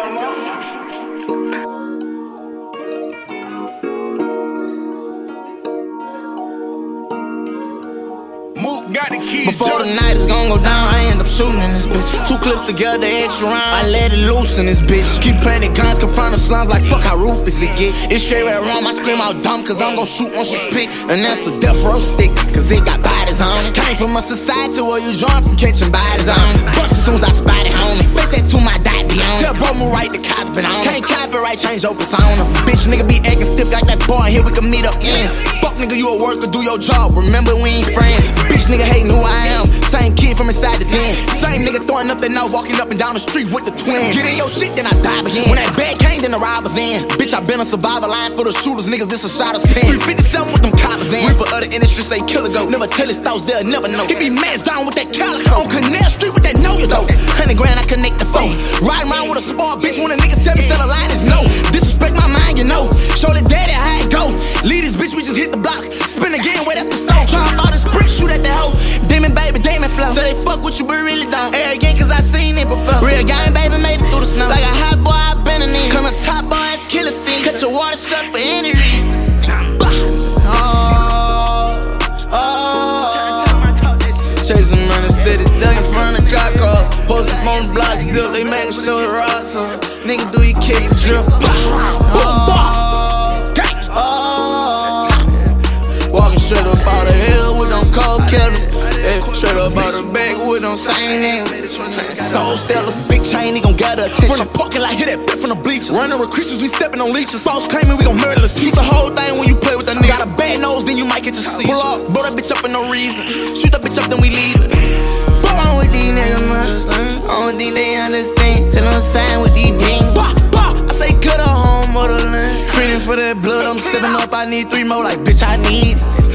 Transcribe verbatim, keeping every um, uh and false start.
Got the keys, Before the night is gon' go down, I end up shooting in this bitch. Two clips together, extra round, I let it loose in this bitch. Keep planting guns, confront the slums like fuck how ruthless it get. It's straight right wrong, I scream out dumb, cause I'm gon' shoot once you pick. And that's a death row stick, cause it got bodies on it. Came from a society where you join from catching bodies on it. Bust as soon as I spot it, homie. Face that to my dot be on it. Tell bro, move right, the cops been on it. Can't copyright, change your persona. Bitch, nigga be acting stiff like that boy, here we can meet up ends. Fuck nigga, you a worker, do your job, remember we ain't friends. Bitch, nigga hating who I am. Same kid from inside the den. Same nigga throwing up that now walking up and down the street with the twins. Get in your shit, then I dive again. When that bag came, then the robbers in. Bitch, I been a survivor line for the shooters, niggas, this a shotter's pen. three fifty-seven with them coppers in. Reaper other industry say killer go. Never tell his thoughts, they'll never know. He be mans down with that calico. On Canal Street with that know you though. Hundred grand, I connect the phone. Riding around with a spoiled bitch when a nigga tell me sell a line is no. Disrespect my mind, you know. Show the daddy how it go. Lead this bitch, we just hit the block. Spin again, wait at the stove. Try all this brick, shoot at the hoe. Demon baby, demon flow. So they fuck with you, but really don't. Arrogant, cause I seen it before. Real gang, baby, made it through the snow. Like a hot boy, I been in it. Come to top boys, killer scene. Cut your water shut for any reason. Oh, oh. Chasing around the city, dug in front of cop cars. Post up on the block, still they making sure the rocks on. Nigga, do you kiss the drip? Walking straight up out the hill with them cold killers. Yeah, straight up out the back with them same name. Soul stellar, big chain, he gon' gather attention. From the parking lot, hit that bit from the bleachers. Running with creatures, we stepping on leeches. False claiming we gon' murder the teacher. The whole thing when you play with that nigga. Got a bad nose, then you might get your seizure. Pull up, blow that bitch up for no reason. Shoot that bitch up, then we leave it. Fuck on with these niggas, man. I don't think they understand. Tell them sign with these beans. I say cut a home motherland. Creaming for that blood, I'm sipping up, I need three more, like bitch, I need it.